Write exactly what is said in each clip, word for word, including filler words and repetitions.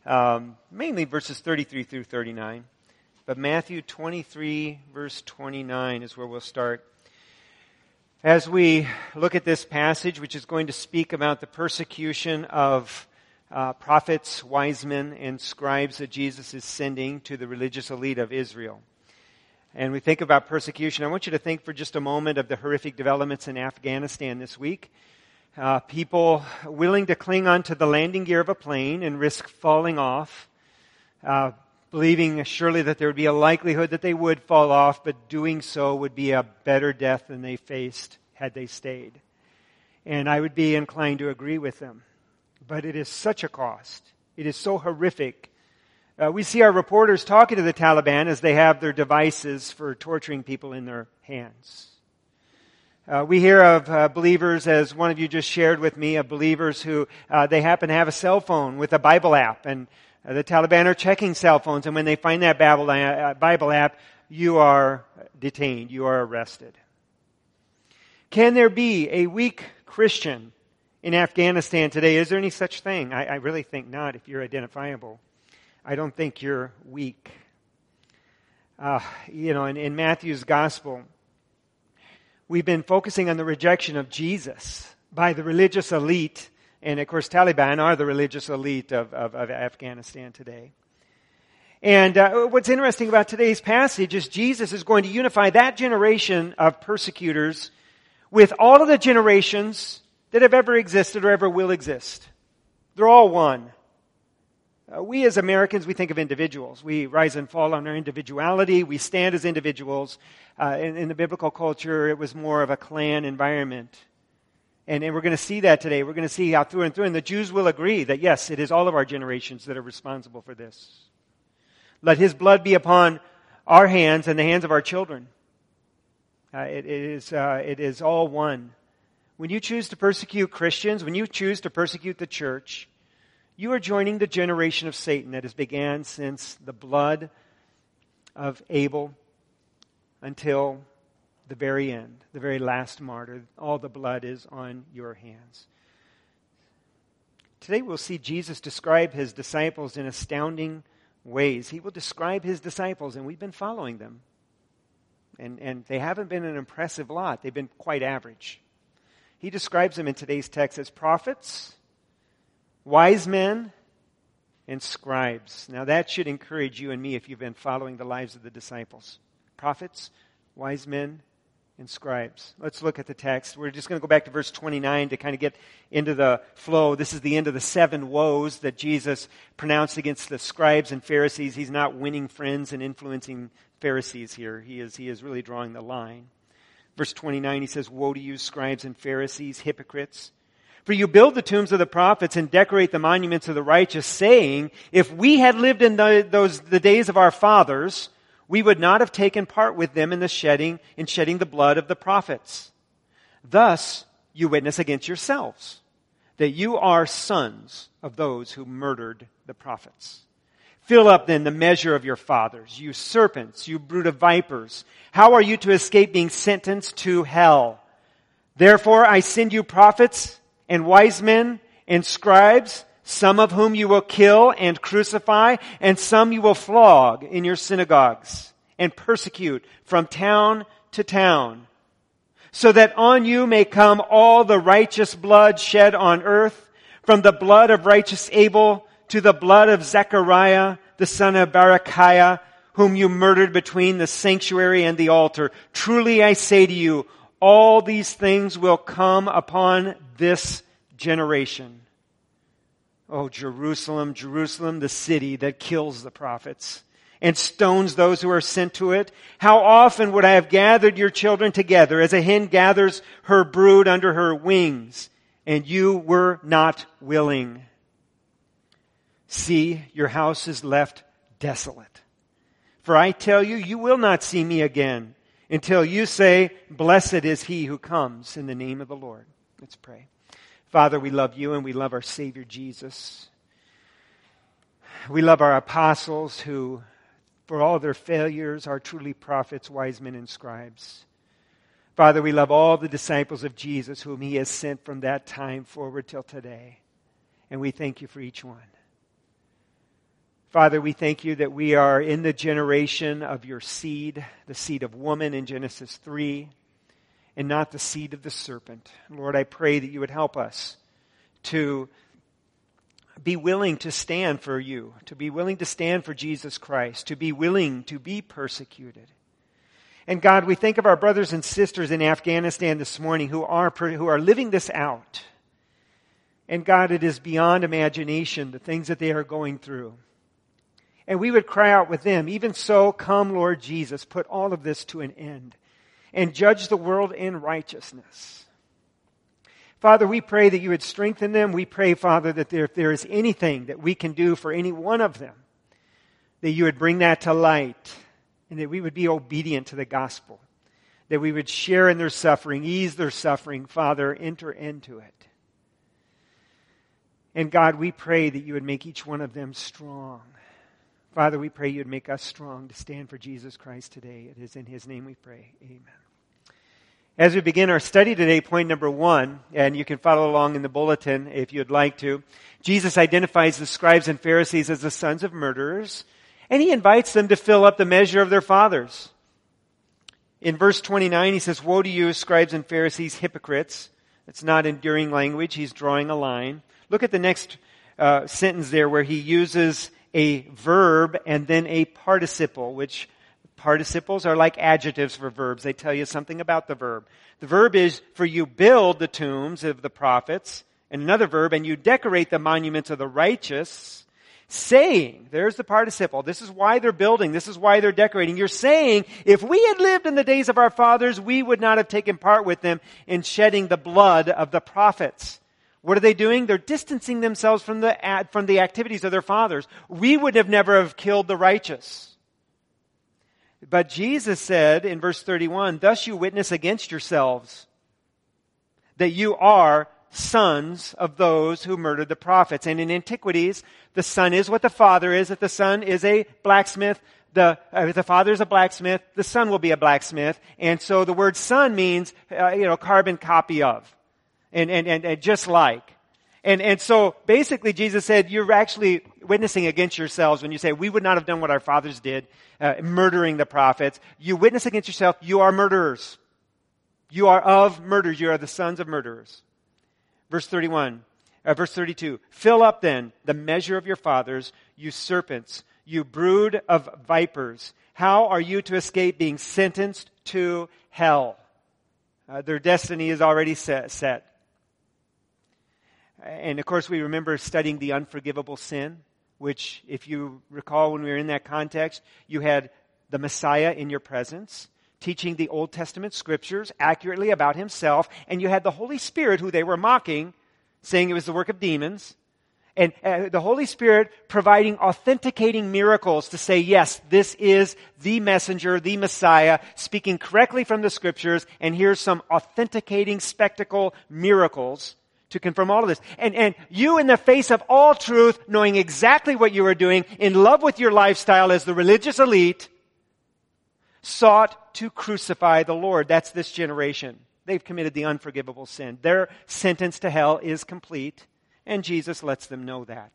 um, mainly verses thirty-three through thirty-nine. But Matthew twenty-three, verse twenty-nine is where we'll start. As we look at this passage, which is going to speak about the persecution of uh, prophets, wise men, and scribes that Jesus is sending to the religious elite of Israel. And we think about persecution. I want you to think for just a moment of the horrific developments in Afghanistan this week. Uh, people willing to cling onto the landing gear of a plane and risk falling off, uh, believing surely that there would be a likelihood that they would fall off, but doing so would be a better death than they faced had they stayed. And I would be inclined to agree with them. But it is such a cost. It is so horrific. Uh, we see our reporters talking to the Taliban as they have their devices for torturing people in their hands. Uh, we hear of uh, believers, as one of you just shared with me, of believers who uh, they happen to have a cell phone with a Bible app, and uh, the Taliban are checking cell phones, and when they find that Bible, uh, Bible app, you are detained, you are arrested. Can there be a weak Christian in Afghanistan today? Is there any such thing? I, I really think not if you're identifiable. I don't think you're weak. Uh, you know, in, in Matthew's gospel, we've been focusing on the rejection of Jesus by the religious elite. And of course, Taliban are the religious elite of, of, of Afghanistan today. And uh, what's interesting about today's passage is Jesus is going to unify that generation of persecutors with all of the generations that have ever existed or ever will exist. They're all one. Uh, we as Americans, we think of individuals. We rise and fall on our individuality. We stand as individuals. Uh, in, in the biblical culture, it was more of a clan environment. And, and we're going to see that today. We're going to see how through and through. And the Jews will agree that, yes, it is all of our generations that are responsible for this. Let His blood be upon our hands and the hands of our children. Uh, it, it is uh, it is all one. When you choose to persecute Christians, when you choose to persecute the church, you are joining the generation of Satan that has began since the blood of Abel until the very end, the very last martyr. All the blood is on your hands. Today we'll see Jesus describe His disciples in astounding ways. He will describe His disciples, and we've been following them. And, and they haven't been an impressive lot. They've been quite average. He describes them in today's text as prophets, wise men, and scribes. Now that should encourage you and me if you've been following the lives of the disciples. Prophets, wise men, and scribes. Let's look at the text. We're just going to go back to verse twenty-nine to kind of get into the flow. This is the end of the seven woes that Jesus pronounced against the scribes and Pharisees. He's not winning friends and influencing Pharisees here. He is, he is really drawing the line. Verse twenty-nine, he says, "Woe to you, scribes and Pharisees, hypocrites! For you build the tombs of the prophets and decorate the monuments of the righteous, saying, if we had lived in the, those the days of our fathers, we would not have taken part with them in the shedding in shedding the blood of the prophets. Thus you witness against yourselves that you are sons of those who murdered the prophets. Fill up then the measure of your fathers, you serpents, you brood of vipers. How are you to escape being sentenced to hell? Therefore I send you prophets and wise men and scribes, some of whom you will kill and crucify, and some you will flog in your synagogues and persecute from town to town, so that on you may come all the righteous blood shed on earth, from the blood of righteous Abel to the blood of Zechariah, the son of Berechiah, whom you murdered between the sanctuary and the altar. Truly I say to you, all these things will come upon this generation. Oh, Jerusalem, Jerusalem, the city that kills the prophets and stones those who are sent to it. How often would I have gathered your children together as a hen gathers her brood under her wings, and you were not willing. See, your house is left desolate. For I tell you, you will not see me again until you say, blessed is he who comes in the name of the Lord." Let's pray. Father, we love you and we love our Savior Jesus. We love our apostles who, for all their failures, are truly prophets, wise men, and scribes. Father, we love all the disciples of Jesus whom he has sent from that time forward till today. And we thank you for each one. Father, we thank you that we are in the generation of your seed, the seed of woman in Genesis three, and not the seed of the serpent. Lord, I pray that you would help us to be willing to stand for you, to be willing to stand for Jesus Christ, to be willing to be persecuted. And God, we think of our brothers and sisters in Afghanistan this morning who are, who are living this out. And God, it is beyond imagination, the things that they are going through. And we would cry out with them, even so, come Lord Jesus, put all of this to an end and judge the world in righteousness. Father, we pray that you would strengthen them. We pray, Father, that there, if there is anything that we can do for any one of them, that you would bring that to light and that we would be obedient to the gospel, that we would share in their suffering, ease their suffering. Father, enter into it. And God, we pray that you would make each one of them strong. Father, we pray you would make us strong to stand for Jesus Christ today. It is in his name we pray. Amen. As we begin our study today, point number one, and you can follow along in the bulletin if you'd like to, Jesus identifies the scribes and Pharisees as the sons of murderers, and he invites them to fill up the measure of their fathers. In verse twenty-nine, he says, "Woe to you, scribes and Pharisees, hypocrites." It's not enduring language. He's drawing a line. Look at the next uh, sentence there where he uses a verb and then a participle, which participles are like adjectives for verbs. They tell you something about the verb. The verb is, for you build the tombs of the prophets. And another verb, and you decorate the monuments of the righteous, saying, there's the participle. This is why they're building. This is why they're decorating. You're saying, if we had lived in the days of our fathers, we would not have taken part with them in shedding the blood of the prophets. What are they doing? They're distancing themselves from the, from the activities of their fathers. We would have never have killed the righteous. But Jesus said in verse thirty-one, "Thus you witness against yourselves that you are sons of those who murdered the prophets." And in antiquities, the son is what the father is. If the son is a blacksmith, the, uh, if the father is a blacksmith, the son will be a blacksmith. And so the word son means, uh, you know, carbon copy of. And, and, and, and just like. And, and so basically Jesus said, you're actually witnessing against yourselves when you say, we would not have done what our fathers did, uh, murdering the prophets. You witness against yourself, you are murderers. You are of murderers. You are the sons of murderers. Verse thirty-one, uh, verse thirty-two, "Fill up then the measure of your fathers, you serpents, you brood of vipers. How are you to escape being sentenced to hell?" Uh, their destiny is already set. set. And of course, we remember studying the unforgivable sin, which, if you recall when we were in that context, you had the Messiah in your presence, teaching the Old Testament scriptures accurately about himself, and you had the Holy Spirit, who they were mocking, saying it was the work of demons, and uh, the Holy Spirit providing authenticating miracles to say, yes, this is the messenger, the Messiah, speaking correctly from the scriptures, and here's some authenticating spectacle miracles to confirm all of this. And, and you, in the face of all truth, knowing exactly what you were doing, in love with your lifestyle as the religious elite, sought to crucify the Lord. That's this generation. They've committed the unforgivable sin. Their sentence to hell is complete, and Jesus lets them know that.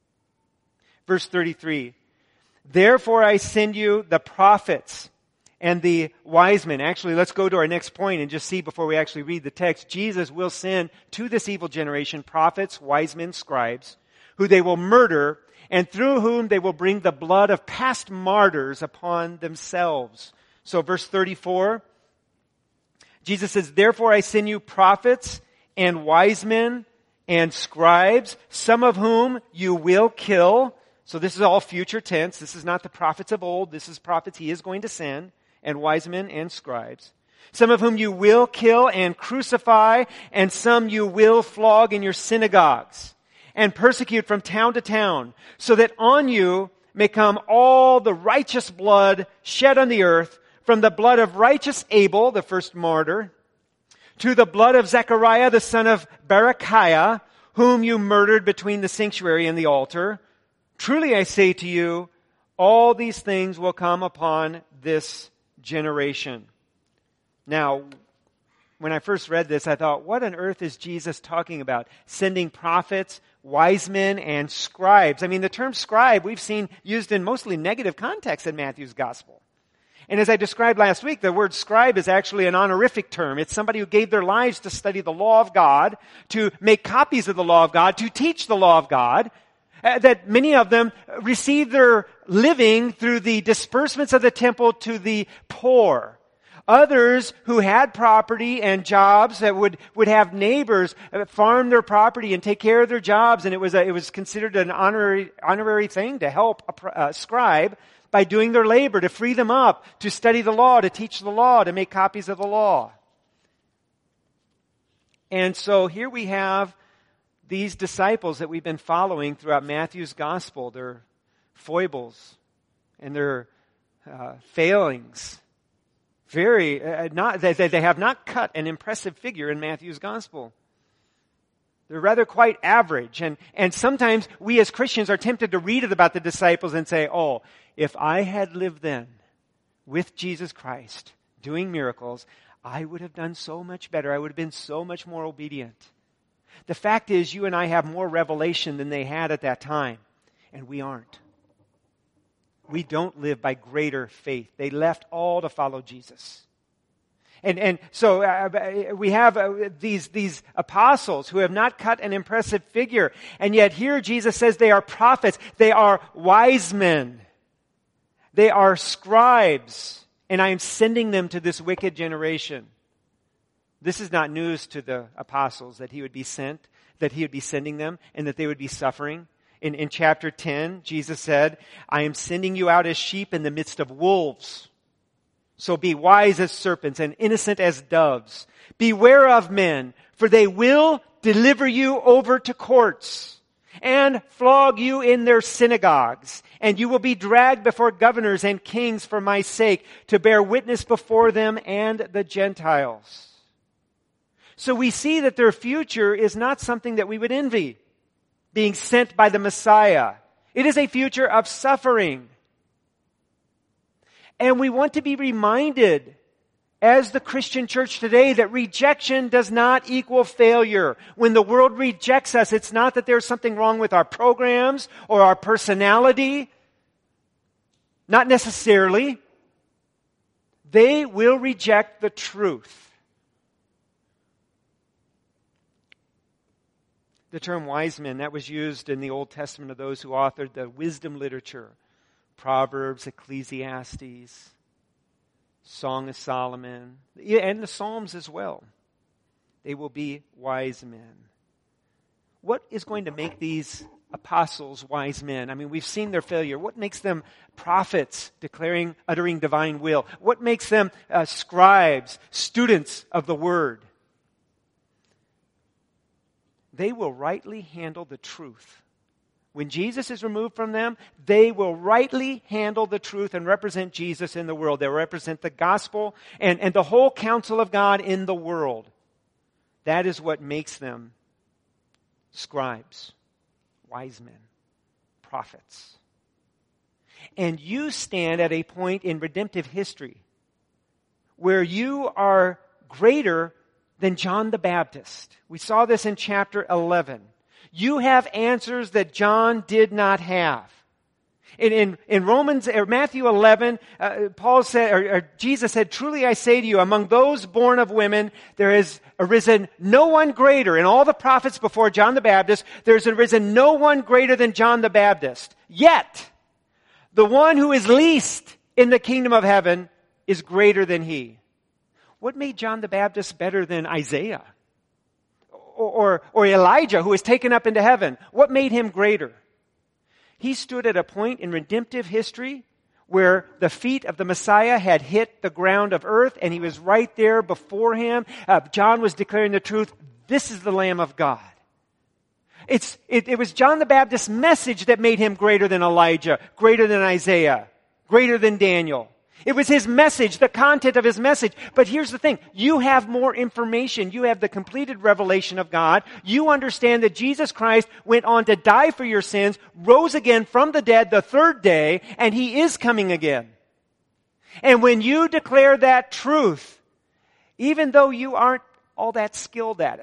Verse thirty-three, "Therefore I send you the prophets and the wise men." Actually, let's go to our next point and just see before we actually read the text. Jesus will send to this evil generation prophets, wise men, scribes, who they will murder, and through whom they will bring the blood of past martyrs upon themselves. So verse thirty-four, Jesus says, "Therefore I send you prophets and wise men and scribes, some of whom you will kill." So this is all future tense. This is not the prophets of old. This is prophets he is going to send, and wise men and scribes. "Some of whom you will kill and crucify, and some you will flog in your synagogues and persecute from town to town, so that on you may come all the righteous blood shed on the earth, from the blood of righteous Abel, the first martyr, to the blood of Zechariah, the son of Berechiah, whom you murdered between the sanctuary and the altar. Truly I say to you, all these things will come upon this generation." Now, when I first read this, I thought, what on earth is Jesus talking about? Sending prophets, wise men and scribes. I mean, the term scribe we've seen used in mostly negative context in Matthew's gospel. And as I described last week, the word scribe is actually an honorific term. It's somebody who gave their lives to study the law of God, to make copies of the law of God, to teach the law of God, uh, that many of them received their living through the disbursements of the temple to the poor. Others who had property and jobs that would, would have neighbors uh, farm their property and take care of their jobs, and it was a, it was considered an honorary, honorary thing to help a, a scribe by doing their labor, to free them up, to study the law, to teach the law, to make copies of the law. And so here we have these disciples that we've been following throughout Matthew's gospel, their foibles and their uh, failings. Very, uh, not, they, they have not cut an impressive figure in Matthew's gospel. They're rather quite average. And, and sometimes we as Christians are tempted to read about the disciples and say, oh, if I had lived then with Jesus Christ doing miracles, I would have done so much better. I would have been so much more obedient. The fact is, you and I have more revelation than they had at that time, and we aren't. We don't live by greater faith. They left all to follow Jesus. And and so uh, we have uh, these these apostles who have not cut an impressive figure, and yet here Jesus says they are prophets, they are wise men, they are scribes, and I am sending them to this wicked generation. This is not news to the apostles that he would be sent, that he would be sending them, and that they would be suffering. In, in chapter ten, Jesus said, I am sending you out as sheep in the midst of wolves. So be wise as serpents and innocent as doves. Beware of men, for they will deliver you over to courts and flog you in their synagogues. And you will be dragged before governors and kings for my sake, to bear witness before them and the Gentiles. So we see that their future is not something that we would envy, being sent by the Messiah. It is a future of suffering. And we want to be reminded, as the Christian church today, that rejection does not equal failure. When the world rejects us, it's not that there's something wrong with our programs or our personality. Not necessarily. They will reject the truth. The term wise men, that was used in the Old Testament of those who authored the wisdom literature. Proverbs, Ecclesiastes, Song of Solomon, and the Psalms as well. They will be wise men. What is going to make these apostles wise men? I mean, we've seen their failure. What makes them prophets, declaring, uttering divine will? What makes them uh, scribes, students of the word? They will rightly handle the truth. When Jesus is removed from them, they will rightly handle the truth and represent Jesus in the world. They will represent the gospel and, and the whole counsel of God in the world. That is what makes them scribes, wise men, prophets. And you stand at a point in redemptive history where you are greater than John the Baptist. We saw this in chapter eleven. You have answers that John did not have. In, in, in Romans, or Matthew eleven, uh, Paul said, or, or Jesus said, truly I say to you, among those born of women, there has arisen no one greater. In all the prophets before John the Baptist, there has arisen no one greater than John the Baptist. Yet, the one who is least in the kingdom of heaven is greater than he. What made John the Baptist better than Isaiah? Or, or, or Elijah, who was taken up into heaven? What made him greater? He stood at a point in redemptive history where the feet of the Messiah had hit the ground of earth, and he was right there before him. Uh, John was declaring the truth. This is the Lamb of God. It's, it, it was John the Baptist's message that made him greater than Elijah, greater than Isaiah, greater than Daniel. It was his message, the content of his message. But here's the thing. You have more information. You have the completed revelation of God. You understand that Jesus Christ went on to die for your sins, rose again from the dead the third day, and he is coming again. And when you declare that truth, even though you aren't all that skilled at it,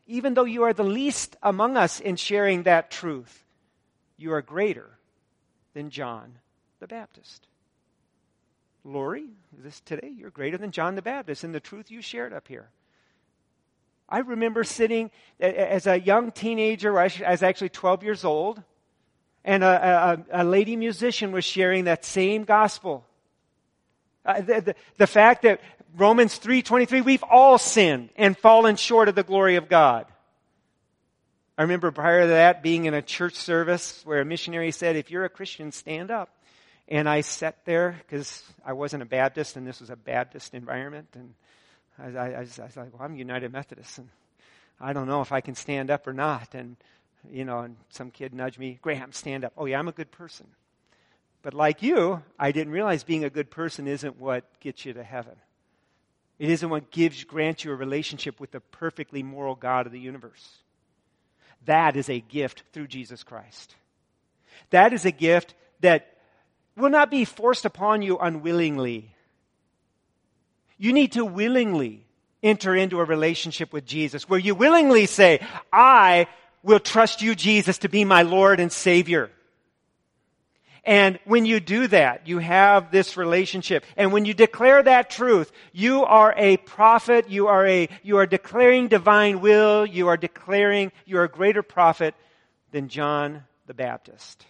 even though you are the least among us in sharing that truth, you are greater than John the Baptist. Lori, this today, you're greater than John the Baptist in the truth you shared up here. I remember sitting as a young teenager, I was actually twelve years old, and a, a, a lady musician was sharing that same gospel. Uh, the, the, the fact that Romans three twenty-three, we've all sinned and fallen short of the glory of God. I remember prior to that being in a church service where a missionary said, if you're a Christian, stand up. And I sat there because I wasn't a Baptist and this was a Baptist environment. And I, I, I, was, I was like, well, I'm United Methodist and I don't know if I can stand up or not. And, you know, and some kid nudged me, Graham, stand up. Oh yeah, I'm a good person. But like you, I didn't realize being a good person isn't what gets you to heaven. It isn't what gives, grants you a relationship with the perfectly moral God of the universe. That is a gift through Jesus Christ. That is a gift that will not be forced upon you unwillingly. You need to willingly enter into a relationship with Jesus where you willingly say, I will trust you, Jesus, to be my Lord and Savior. And when you do that, you have this relationship. And when you declare that truth, you are a prophet, you are a you are declaring divine will, you are declaring you are a greater prophet than John the Baptist.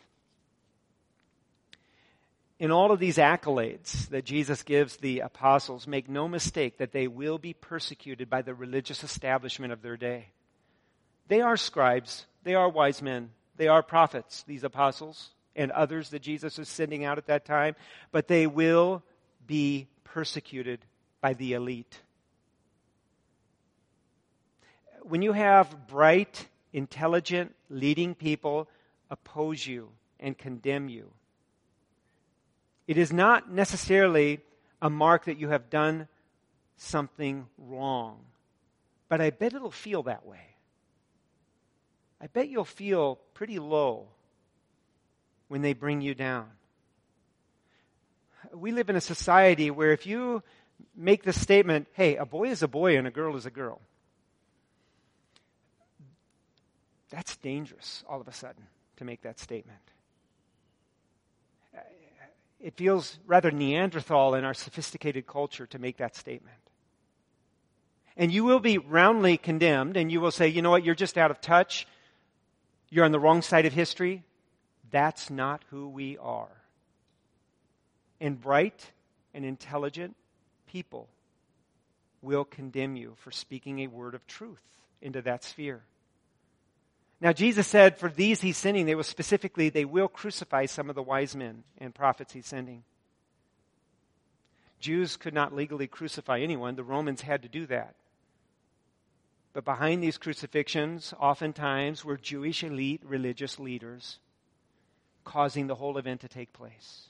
In all of these accolades that Jesus gives the apostles, make no mistake that they will be persecuted by the religious establishment of their day. They are scribes, they are wise men, they are prophets, these apostles, and others that Jesus is sending out at that time, but they will be persecuted by the elite. When you have bright, intelligent, leading people oppose you and condemn you, it is not necessarily a mark that you have done something wrong, but I bet it'll feel that way. I bet you'll feel pretty low when they bring you down. We live in a society where if you make the statement, hey, a boy is a boy and a girl is a girl, that's dangerous all of a sudden to make that statement. It feels rather Neanderthal in our sophisticated culture to make that statement. And you will be roundly condemned and you will say, you know what, you're just out of touch. You're on the wrong side of history. That's not who we are. And bright and intelligent people will condemn you for speaking a word of truth into that sphere. Now, Jesus said for these he's sending, they will specifically, they will crucify some of the wise men and prophets he's sending. Jews could not legally crucify anyone. The Romans had to do that. But behind these crucifixions, oftentimes, were Jewish elite religious leaders causing the whole event to take place.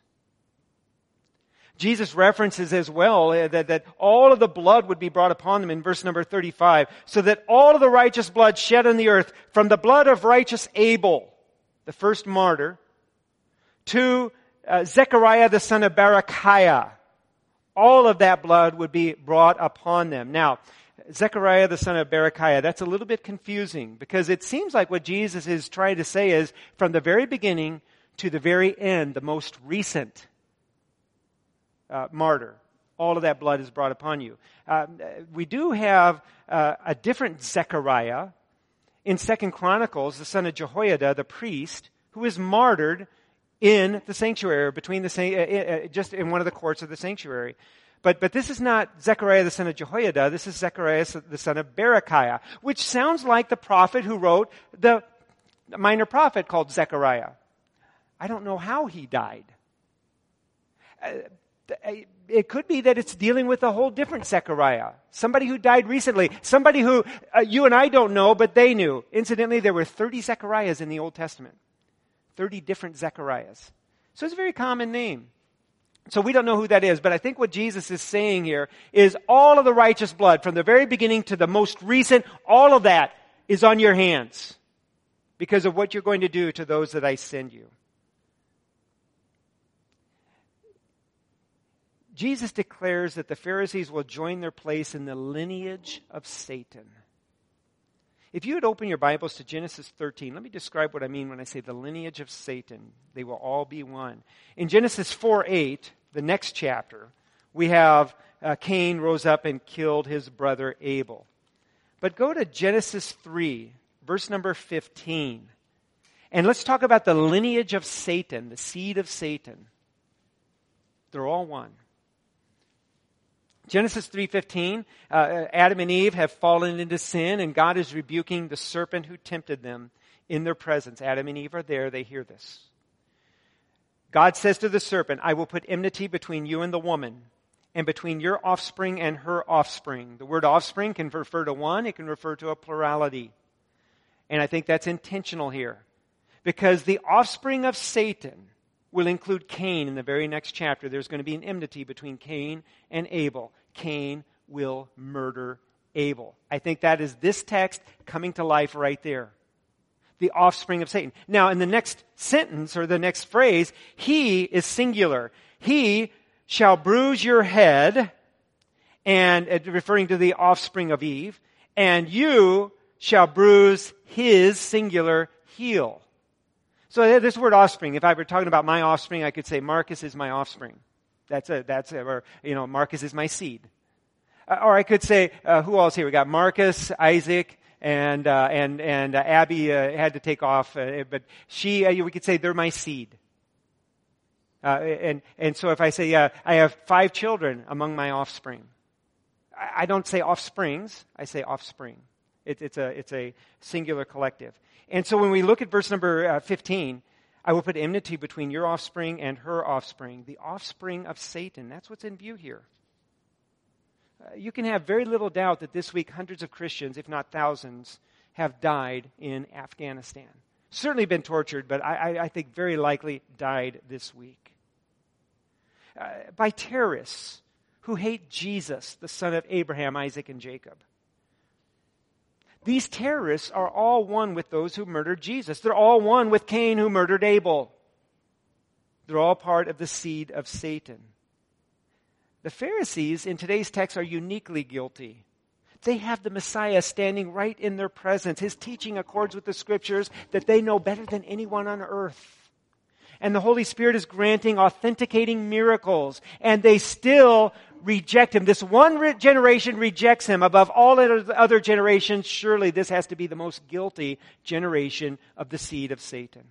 Jesus references as well that, that all of the blood would be brought upon them in verse number thirty-five, so that all of the righteous blood shed on the earth, from the blood of righteous Abel, the first martyr, to uh, Zechariah the son of Berechiah, all of that blood would be brought upon them. Now, Zechariah the son of Berechiah, that's a little bit confusing because it seems like what Jesus is trying to say is from the very beginning to the very end, the most recent Uh, martyr. All of that blood is brought upon you. Uh, we do have uh, a different Zechariah in Second Chronicles, the son of Jehoiada, the priest, who is martyred in the sanctuary, between the uh, uh, just in one of the courts of the sanctuary. But but this is not Zechariah the son of Jehoiada. This is Zechariah the son of Berechiah, which sounds like the prophet who wrote the minor prophet called Zechariah. I don't know how he died. Uh, It could be that it's dealing with a whole different Zechariah. Somebody who died recently. Somebody who uh, you and I don't know, but they knew. Incidentally, there were thirty Zechariahs in the Old Testament. thirty different Zechariahs. So it's a very common name. So we don't know who that is, but I think what Jesus is saying here is all of the righteous blood, from the very beginning to the most recent, all of that is on your hands because of what you're going to do to those that I send you. Jesus declares that the Pharisees will join their place in the lineage of Satan. If you would open your Bibles to Genesis thirteen, let me describe what I mean when I say the lineage of Satan. They will all be one. In Genesis four eight, the next chapter, we have uh, Cain rose up and killed his brother Abel. But go to Genesis three, verse number fifteen. And let's talk about the lineage of Satan, the seed of Satan. They're all one. Genesis three fifteen, uh, Adam and Eve have fallen into sin, and God is rebuking the serpent who tempted them in their presence. Adam and Eve are there. They hear this. God says to the serpent, I will put enmity between you and the woman, and between your offspring and her offspring. The word offspring can refer to one. It can refer to a plurality. And I think that's intentional here. Because the offspring of Satan will include Cain in the very next chapter. There's going to be an enmity between Cain and Abel. Cain will murder Abel. I think that is this text coming to life right there. The offspring of Satan. Now, in the next sentence or the next phrase, he is singular. He shall bruise your head, and uh, referring to the offspring of Eve, and you shall bruise his singular heel. So this word offspring, if I were talking about my offspring, I could say Marcus is my offspring. That's a, that's a, or, you know, Marcus is my seed. Uh, or I could say, uh, who else here? We got Marcus, Isaac, and, uh, and, and uh, Abby uh, had to take off, uh, but she, uh, we could say they're my seed. Uh, and, and so if I say, yeah, I have five children among my offspring. I, I don't say offsprings, I say offspring. It, it's a, it's a singular collective. And so when we look at verse number uh, fifteen, I will put enmity between your offspring and her offspring, the offspring of Satan. That's what's in view here. Uh, you can have very little doubt that this week hundreds of Christians, if not thousands, have died in Afghanistan. Certainly been tortured, but I, I, I think very likely died this week. Uh, by terrorists who hate Jesus, the son of Abraham, Isaac, and Jacob. These terrorists are all one with those who murdered Jesus. They're all one with Cain who murdered Abel. They're all part of the seed of Satan. The Pharisees in today's text are uniquely guilty. They have the Messiah standing right in their presence. His teaching accords with the Scriptures that they know better than anyone on earth. And the Holy Spirit is granting authenticating miracles, and they still reject him. This one re- generation rejects him above all other generations. Surely this has to be the most guilty generation of the seed of Satan.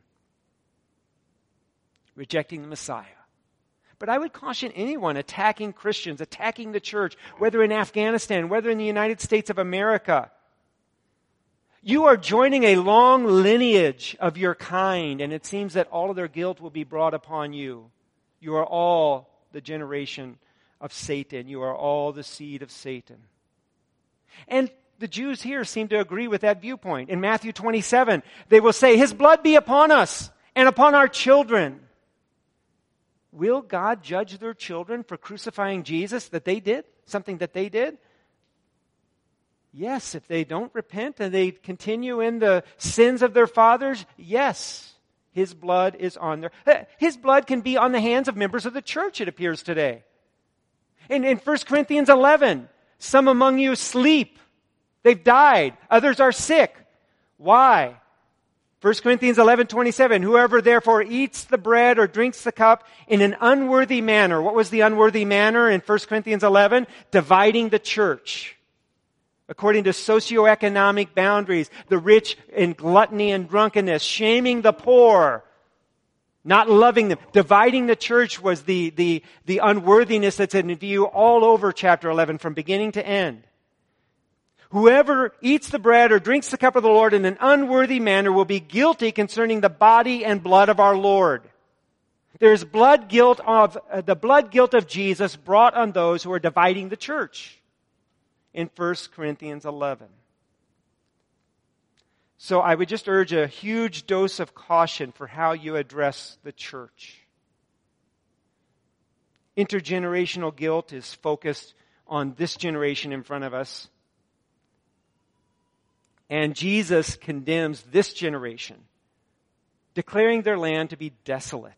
Rejecting the Messiah. But I would caution anyone attacking Christians, attacking the church, whether in Afghanistan, whether in the United States of America. You are joining a long lineage of your kind, and it seems that all of their guilt will be brought upon you. You are all the generation of Satan. You are all the seed of Satan. And the Jews here seem to agree with that viewpoint. In Matthew twenty-seven, they will say, His blood be upon us and upon our children. Will God judge their children for crucifying Jesus that they did? Something that they did? Yes, if they don't repent and they continue in the sins of their fathers, yes, His blood is on their... His blood can be on the hands of members of the church, it appears today. In, in First Corinthians eleven, some among you sleep. They've died. Others are sick. Why? First Corinthians eleven twenty-seven, whoever therefore eats the bread or drinks the cup in an unworthy manner. What was the unworthy manner in First Corinthians eleven? Dividing the church. According to socioeconomic boundaries, the rich in gluttony and drunkenness, shaming the poor, not loving them. Dividing the church was the, the, the unworthiness that's in view all over chapter eleven from beginning to end. Whoever eats the bread or drinks the cup of the Lord in an unworthy manner will be guilty concerning the body and blood of our Lord. There's blood guilt of uh, the blood guilt of Jesus brought on those who are dividing the church in First Corinthians eleven. So I would just urge a huge dose of caution for how you address the church. Intergenerational guilt is focused on this generation in front of us. And Jesus condemns this generation, declaring their land to be desolate.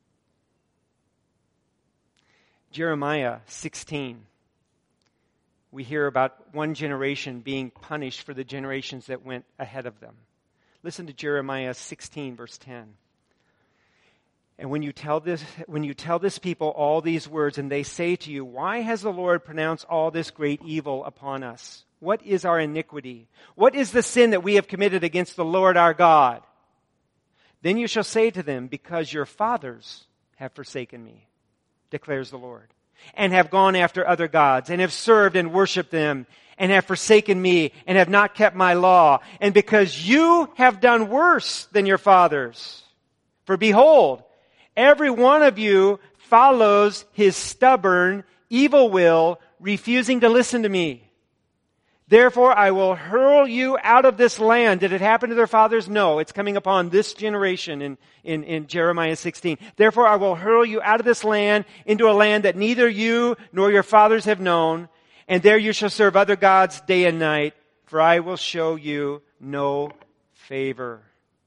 Jeremiah sixteen. we hear about one generation being punished for the generations that went ahead of them. Listen to Jeremiah sixteen, verse ten. And when you tell this, when you tell this people all these words, and they say to you, why has the Lord pronounced all this great evil upon us? What is our iniquity? What is the sin that we have committed against the Lord our God? Then you shall say to them, because your fathers have forsaken me, declares the Lord, and have gone after other gods, and have served and worshipped them, and have forsaken me, and have not kept my law, and because you have done worse than your fathers. For behold, every one of you follows his stubborn, evil will, refusing to listen to me. Therefore, I will hurl you out of this land. Did it happen to their fathers? No. It's coming upon this generation in, in, in Jeremiah sixteen. Therefore, I will hurl you out of this land into a land that neither you nor your fathers have known. And there you shall serve other gods day and night, for I will show you no favor.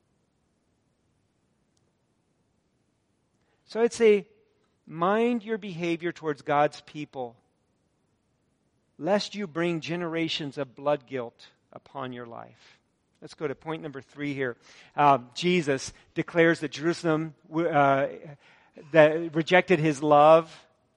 So I'd say, mind your behavior towards God's people, lest you bring generations of blood guilt upon your life. Let's go to point number three here. Uh, Jesus declares that Jerusalem uh, that rejected his love,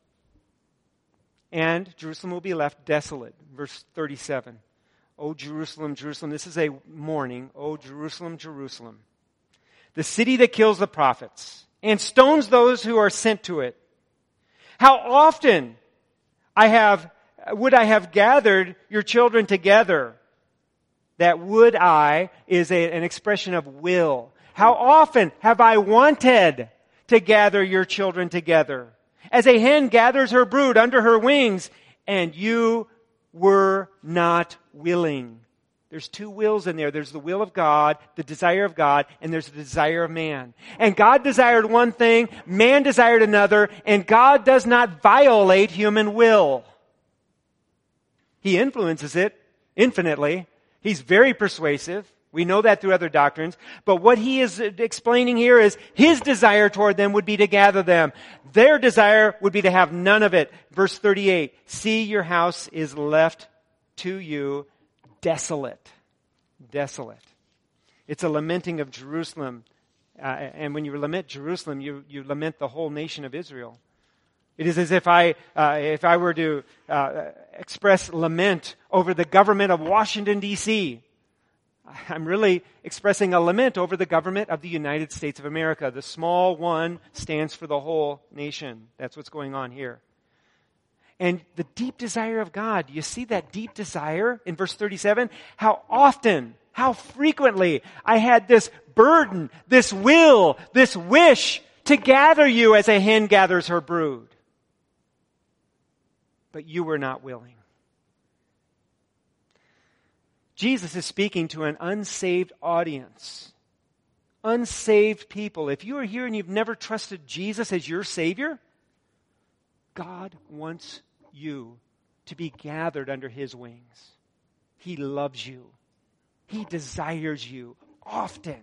and Jerusalem will be left desolate. Verse thirty-seven. O Jerusalem, Jerusalem, this is a mourning. O Jerusalem, Jerusalem, the city that kills the prophets and stones those who are sent to it. How often I have would I have gathered your children together? That would I is a, an expression of will. How often have I wanted to gather your children together? As a hen gathers her brood under her wings, and you were not willing. There's two wills in there. There's the will of God, the desire of God, and there's the desire of man. And God desired one thing, man desired another, and God does not violate human will. He influences it infinitely. He's very persuasive. We know that through other doctrines. But what he is explaining here is his desire toward them would be to gather them. Their desire would be to have none of it. Verse thirty-eight, see, your house is left to you desolate. Desolate. It's a lamenting of Jerusalem. Uh, and when you lament Jerusalem, you, you lament the whole nation of Israel. It is as if I, uh, if I were to uh, express lament over the government of Washington, D C, I'm really expressing a lament over the government of the United States of America. The small one stands for the whole nation. That's what's going on here. And the deep desire of God, you see that deep desire in verse thirty-seven? How often, how frequently I had this burden, this will, this wish to gather you as a hen gathers her brood. But you were not willing. Jesus is speaking to an unsaved audience. Unsaved people. If you are here and you've never trusted Jesus as your Savior, God wants you to be gathered under His wings. He loves you. He desires you often.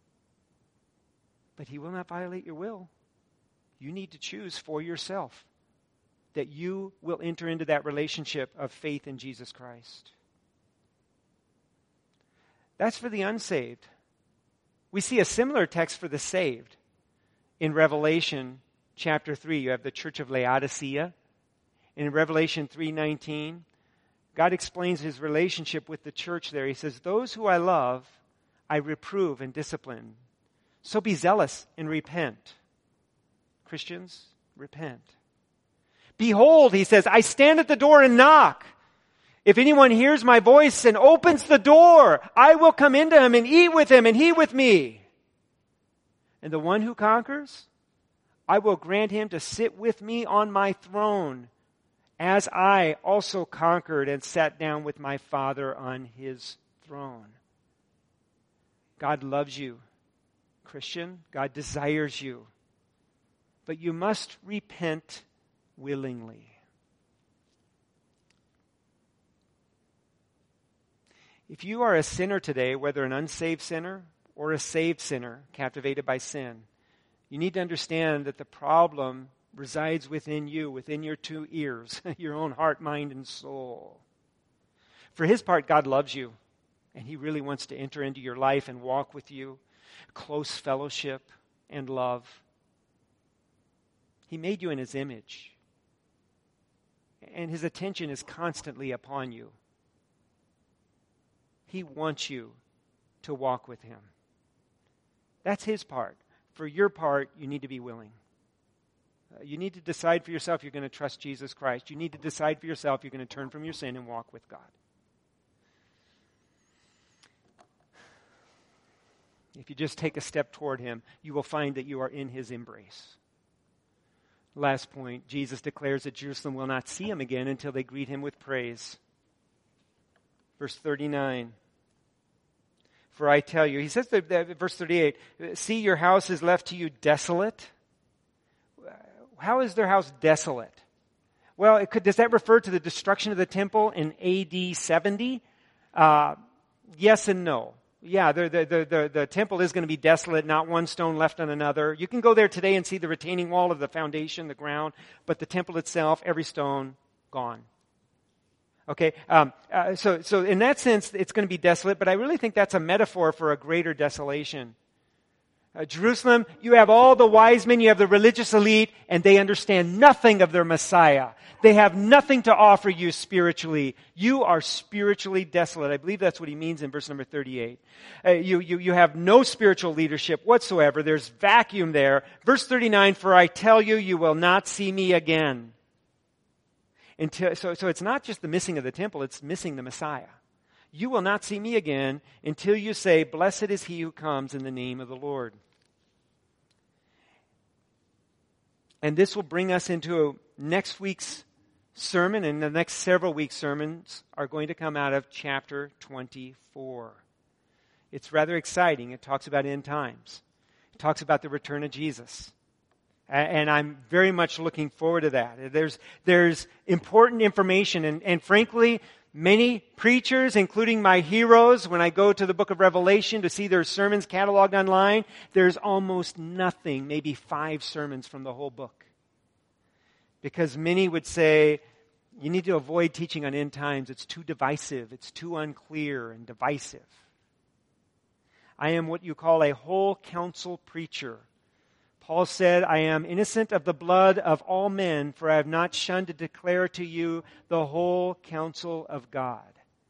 But He will not violate your will. You need to choose for yourself that you will enter into that relationship of faith in Jesus Christ. That's for the unsaved. We see a similar text for the saved. In Revelation chapter three, you have the church of Laodicea. In Revelation three nineteen, God explains His relationship with the church there. He says, those who I love, I reprove and discipline. So be zealous and repent. Christians, repent. Behold, he says, I stand at the door and knock. If anyone hears my voice and opens the door, I will come into him and eat with him and he with me. And the one who conquers, I will grant him to sit with me on my throne, as I also conquered and sat down with my Father on his throne. God loves you, Christian. God desires you. But you must repent willingly. If you are a sinner today, whether an unsaved sinner or a saved sinner captivated by sin, you need to understand that the problem resides within you, within your two ears, your own heart, mind, and soul. For his part, God loves you, and he really wants to enter into your life and walk with you, close fellowship and love. He made you in his image, and his attention is constantly upon you. He wants you to walk with him. That's his part. For your part, you need to be willing. Uh, you need to decide for yourself you're going to trust Jesus Christ. You need to decide for yourself you're going to turn from your sin and walk with God. If you just take a step toward him, you will find that you are in his embrace. Last point, Jesus declares that Jerusalem will not see him again until they greet him with praise. Verse thirty-nine. For I tell you, he says, that, that, verse thirty-eight, see, your house is left to you desolate. How is their house desolate? Well, it could, does that refer to the destruction of the temple in A D seventy? Uh, yes and no. Yeah, the, the, the, the, the temple is going to be desolate, not one stone left on another. You can go there today and see the retaining wall of the foundation, the ground, but the temple itself, every stone, gone. Okay, um, uh, so so in that sense, it's going to be desolate, but I really think that's a metaphor for a greater desolation. Uh, Jerusalem, you have all the wise men, you have the religious elite, and they understand nothing of their Messiah. They have nothing to offer you spiritually. You are spiritually desolate. I believe that's what he means in verse number thirty-eight. Uh, you, you, you have no spiritual leadership whatsoever. There's vacuum there. Verse thirty-nine, for I tell you, you will not see me again. Until, so, so it's not just the missing of the temple, it's missing the Messiah. You will not see me again until you say, blessed is he who comes in the name of the Lord. And this will bring us into next week's sermon, and the next several weeks' sermons are going to come out of chapter twenty-four. It's rather exciting. It talks about end times. It talks about the return of Jesus. And I'm very much looking forward to that. There's, there's important information, and, and frankly, many preachers, including my heroes, when I go to the book of Revelation to see their sermons cataloged online, there's almost nothing, maybe five sermons from the whole book. Because many would say, you need to avoid teaching on end times. It's too divisive. It's too unclear and divisive. I am what you call a whole counsel preacher. Paul said, I am innocent of the blood of all men, for I have not shunned to declare to you the whole counsel of God.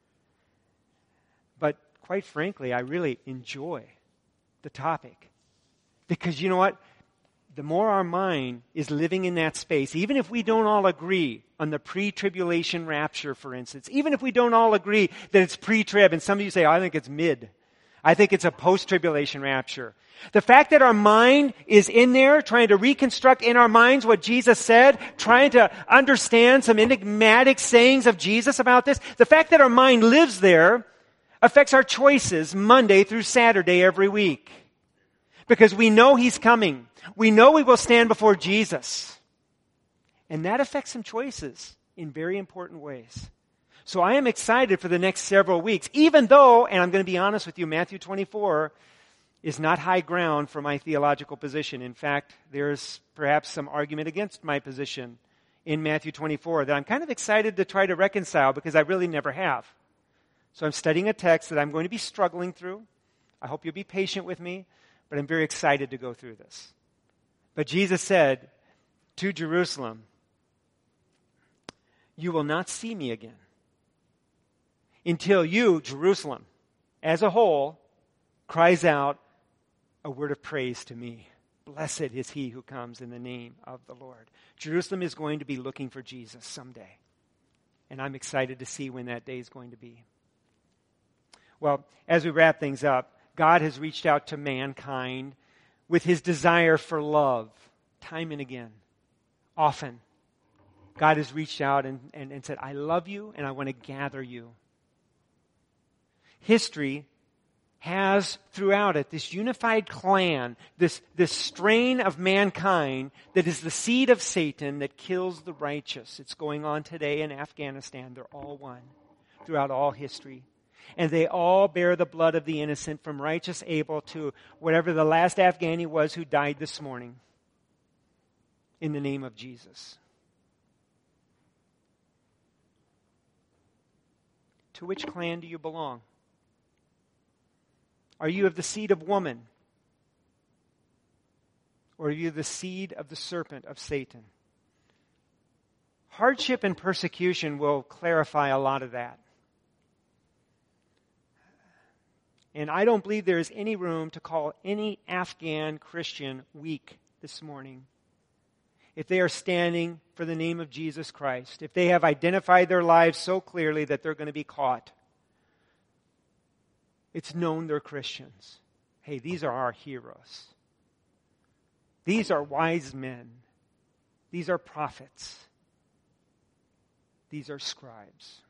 But quite frankly, I really enjoy the topic. Because you know what? The more our mind is living in that space, even if we don't all agree on the pre-tribulation rapture, for instance, even if we don't all agree that it's pre-trib, and some of you say, oh, I think it's mid. I think it's a post-tribulation rapture. The fact that our mind is in there trying to reconstruct in our minds what Jesus said, trying to understand some enigmatic sayings of Jesus about this, the fact that our mind lives there affects our choices Monday through Saturday every week. Because we know He's coming. We know we will stand before Jesus. And that affects some choices in very important ways. So I am excited for the next several weeks, even though, and I'm going to be honest with you, Matthew twenty-four is not high ground for my theological position. In fact, there's perhaps some argument against my position in Matthew twenty-four that I'm kind of excited to try to reconcile because I really never have. So I'm studying a text that I'm going to be struggling through. I hope you'll be patient with me, but I'm very excited to go through this. But Jesus said to Jerusalem, you will not see me again until you, Jerusalem, as a whole, cries out a word of praise to me. Blessed is he who comes in the name of the Lord. Jerusalem is going to be looking for Jesus someday. And I'm excited to see when that day is going to be. Well, as we wrap things up, God has reached out to mankind with His desire for love, time and again, often. God has reached out and, and, and said, I love you and I want to gather you. History has throughout it this unified clan, this, this strain of mankind that is the seed of Satan that kills the righteous. It's going on today in Afghanistan. They're all one throughout all history. And they all bear the blood of the innocent, from righteous Abel to whatever the last Afghani was who died this morning, in the name of Jesus. To which clan do you belong? Are you of the seed of woman? Or are you the seed of the serpent, of Satan? Hardship and persecution will clarify a lot of that. And I don't believe there is any room to call any Afghan Christian weak this morning if they are standing for the name of Jesus Christ, if they have identified their lives so clearly that they're going to be caught. It's known they're Christians. Hey, these are our heroes. These are wise men. These are prophets. These are scribes.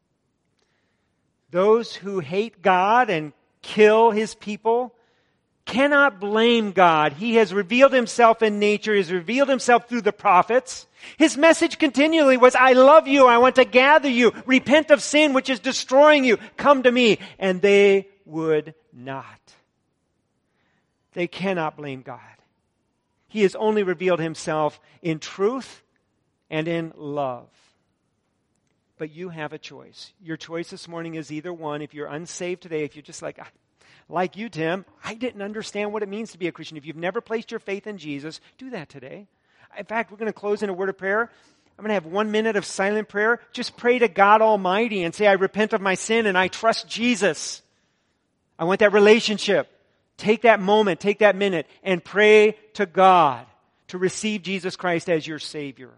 Those who hate God and kill His people cannot blame God. He has revealed Himself in nature. He has revealed Himself through the prophets. His message continually was, I love you. I want to gather you. Repent of sin which is destroying you. Come to me. And they would not. They cannot blame God. He has only revealed Himself in truth and in love. But you have a choice. Your choice this morning is either one. If you're unsaved today, if you're just like, like you, Tim, I didn't understand what it means to be a Christian. If you've never placed your faith in Jesus, do that today. In fact, we're going to close in a word of prayer. I'm going to have one minute of silent prayer. Just pray to God Almighty and say, I repent of my sin and I trust Jesus. I want that relationship. Take that moment, take that minute, and pray to God to receive Jesus Christ as your Savior.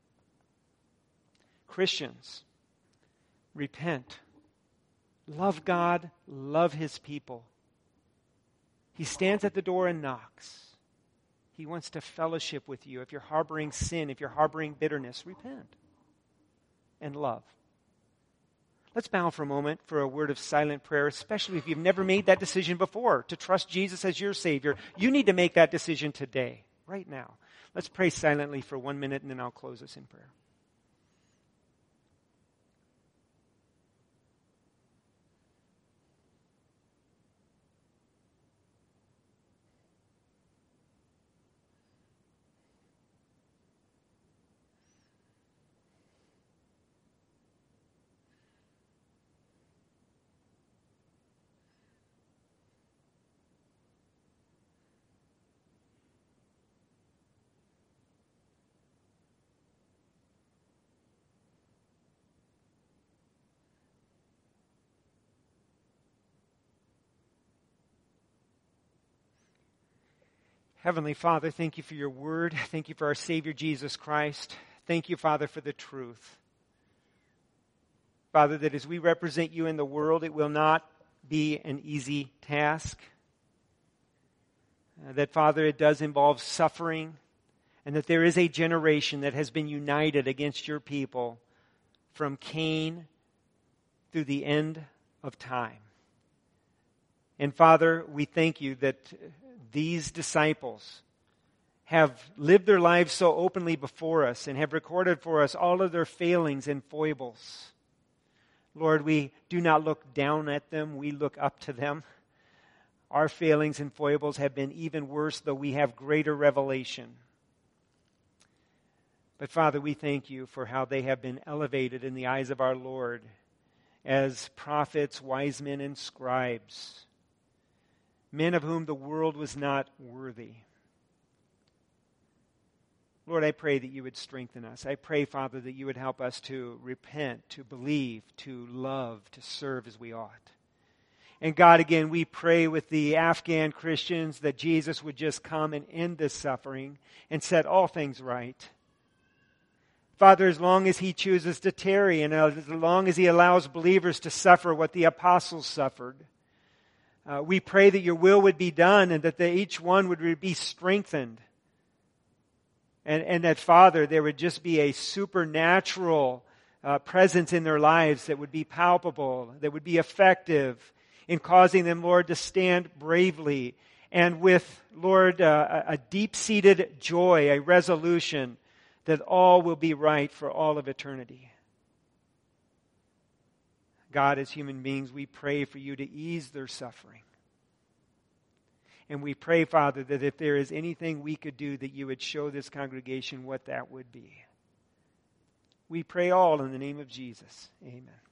Christians, repent. Love God, love His people. He stands at the door and knocks. He wants to fellowship with you. If you're harboring sin, if you're harboring bitterness, repent and love. Let's bow for a moment for a word of silent prayer, especially if you've never made that decision before to trust Jesus as your Savior. You need to make that decision today, right now. Let's pray silently for one minute and then I'll close us in prayer. Heavenly Father, thank you for your word. Thank you for our Savior, Jesus Christ. Thank you, Father, for the truth. Father, that as we represent you in the world, it will not be an easy task. Uh, that, Father, it does involve suffering, and that there is a generation that has been united against your people from Cain through the end of time. And Father, we thank you that these disciples have lived their lives so openly before us and have recorded for us all of their failings and foibles. Lord, we do not look down at them, we look up to them. Our failings and foibles have been even worse, though we have greater revelation. But Father, we thank you for how they have been elevated in the eyes of our Lord as prophets, wise men, and scribes. Men of whom the world was not worthy. Lord, I pray that you would strengthen us. I pray, Father, that you would help us to repent, to believe, to love, to serve as we ought. And God, again, we pray with the Afghan Christians that Jesus would just come and end this suffering and set all things right. Father, as long as He chooses to tarry and as long as He allows believers to suffer what the apostles suffered, Uh, we pray that your will would be done and that they, each one would be strengthened. And, and that, Father, there would just be a supernatural uh, presence in their lives that would be palpable, that would be effective in causing them, Lord, to stand bravely and with, Lord, uh, a deep-seated joy, a resolution that all will be right for all of eternity. God, as human beings, we pray for you to ease their suffering. And we pray, Father, that if there is anything we could do, that you would show this congregation what that would be. We pray all in the name of Jesus. Amen.